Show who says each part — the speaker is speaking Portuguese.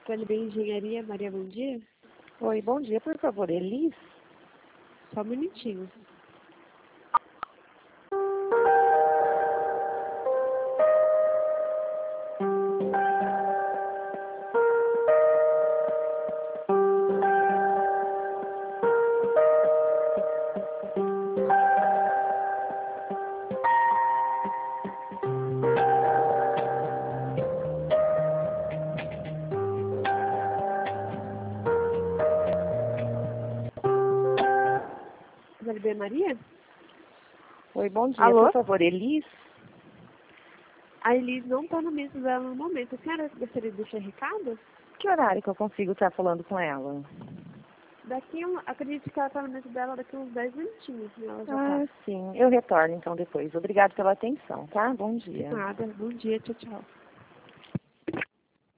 Speaker 1: LB Engenharia, Maria, bom dia.
Speaker 2: Oi, bom dia. Por favor, Elis?
Speaker 1: Só um minutinho. LB Maria?
Speaker 2: Oi, bom dia.
Speaker 1: Alô?
Speaker 2: Por favor, Elis?
Speaker 1: A Elis não está na mesa dela no momento. A senhora gostaria de deixar recado?
Speaker 2: Que horário que eu consigo estar falando com ela?
Speaker 1: Acredito que ela está na mesa dela daqui uns 10 minutinhos. Ela já tá.
Speaker 2: Sim. Eu retorno então depois. Obrigada pela atenção, tá? Bom dia.
Speaker 1: Nada. Bom dia. Tchau, tchau.